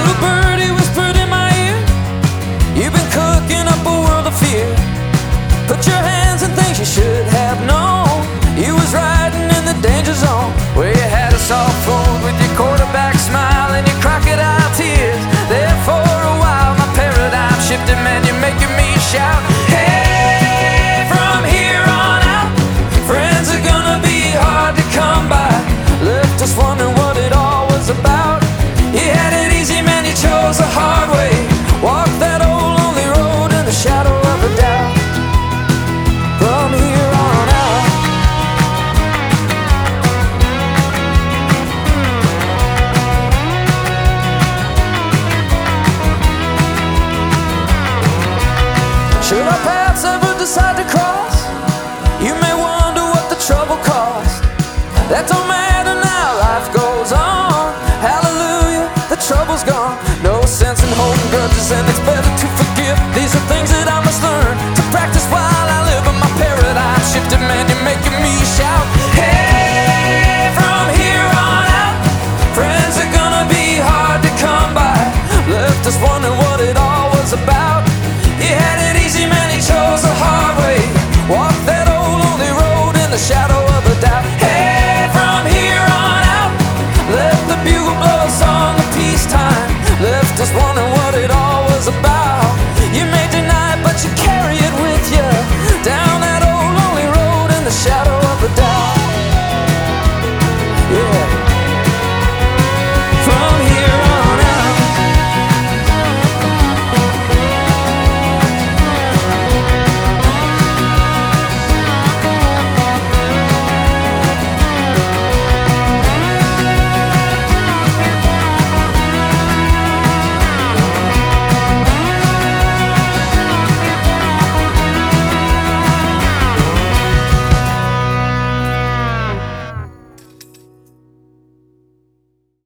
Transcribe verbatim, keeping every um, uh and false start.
little birdie whispered in my ear, you've been cooking up a world of fear. Put your hands in things you should have known. You was riding in the danger zone, where you had us all fooled with your quarterback smile and your crocodile tears. There for a while my paradigm shifted, man, you're making me shout. Hey, from here on out, friends are gonna be hard to come by. Left us wondering what it all was about. You had it easy, man, you chose the hard way. Walked that old lonely road in the shadow of a doubt. From here on out, should our paths ever decide to cross, you may wonder what the trouble cost. That don't matter now, life goes on. Hallelujah, the trouble's gone. No sense in holding grudges, and it's better to forgive. These are things that I must learn to practice while I live. But my paradigm shifted, man, you're making me shout. Hey, from here on out, friends are gonna be hard to come by. Left us wondering what it all was about. You had it easy, man, you chose the hard way. Walked that old lonely road in the shadow of a doubt. Hey, from here on out, let the bugle blow a song of peacetime. Left us wondering